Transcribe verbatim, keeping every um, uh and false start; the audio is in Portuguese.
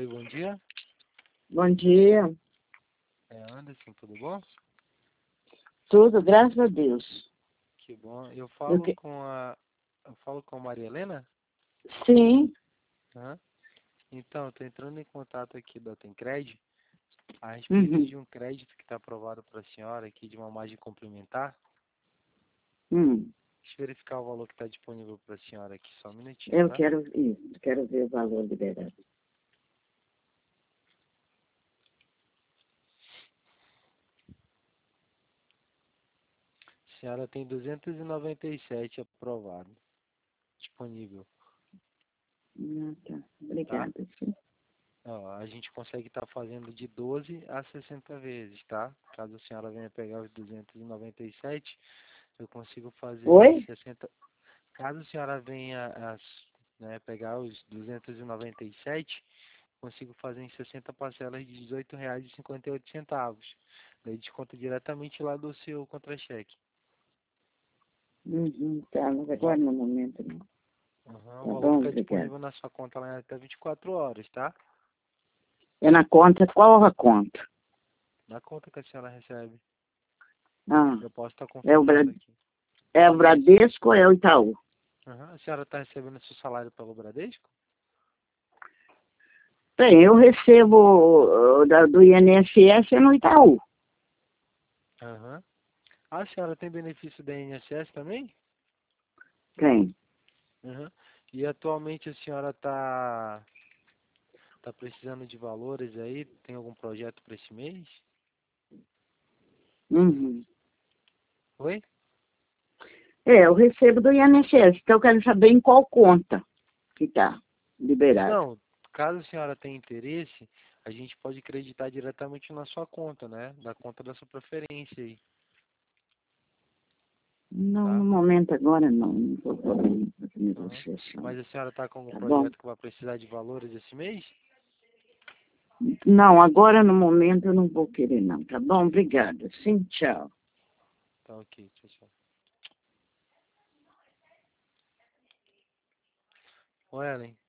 Oi, bom dia. Bom dia. É Anderson, tudo bom? Tudo, graças a Deus. Que bom. Eu Eu falo que... com a eu falo com a Maria Helena? Sim. Hã? Então, estou entrando em contato aqui da Tencred a respeito Uhum. de um crédito que está aprovado para a senhora aqui de uma margem complementar. Hum. Deixa eu verificar o valor que está disponível para a senhora aqui, só um minutinho, Eu tá? quero isso, quero ver o valor liberado. A senhora tem duzentos e noventa e sete aprovado, disponível, Ah, tá. tá? Obrigada, sim. Ó, a gente consegue estar fazendo de doze a sessenta vezes, tá? Caso a senhora venha pegar os duzentos e noventa e sete, eu consigo fazer em Oi? sessenta. Caso a senhora venha a, né, pegar os duzentos e noventa e sete, consigo fazer em sessenta parcelas de dezoito reais e cinquenta e oito centavos. Daí desconto diretamente lá do seu contra-cheque, Uhum, tá, mas tá agora bom? no momento não. Uhum, o Tá valor bom, fica obrigada. disponível na sua conta lá até vinte e quatro horas, tá? É na conta, qual a conta? Na conta que a senhora recebe. Ah, Eu posso estar é o, Bra... confirmando aqui. é o Bradesco ou é o Itaú? Uhum. A senhora está recebendo seu salário pelo Bradesco? Bem, eu recebo uh, da, do I N S S no Itaú. Aham. A senhora tem benefício da I N S S também? Tem. Uhum. E atualmente a senhora está tá precisando de valores aí? Tem algum projeto para esse mês? Uhum. Oi? É, eu recebo do I N S S, então eu quero saber em qual conta que está liberado. Não, caso a senhora tenha interesse, a gente pode acreditar diretamente na sua conta, né? Da conta da sua preferência aí, Não, no tá? momento agora não, não estou podendo fazer Uhum. negociação. Mas a senhora está com algum Tá bom? projeto que vai precisar de valores esse mês? Não, agora no momento eu não vou querer não, tá bom? Obrigada. Sim, tchau. Tá ok, tchau, tchau. Ô, Ellen.